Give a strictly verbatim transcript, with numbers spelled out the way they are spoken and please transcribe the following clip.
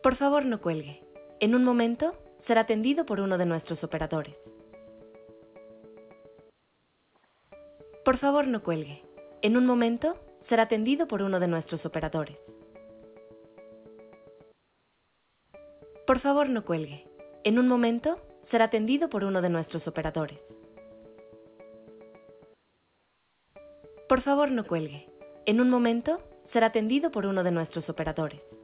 Por favor, no cuelgue. En un momento, será atendido por uno de nuestros operadores. Por favor, no cuelgue. En un momento, será atendido por uno de nuestros operadores. Por favor, no cuelgue. En un momento, será atendido por uno de nuestros operadores. Por favor, no cuelgue. En un momento, será atendido por uno de nuestros operadores.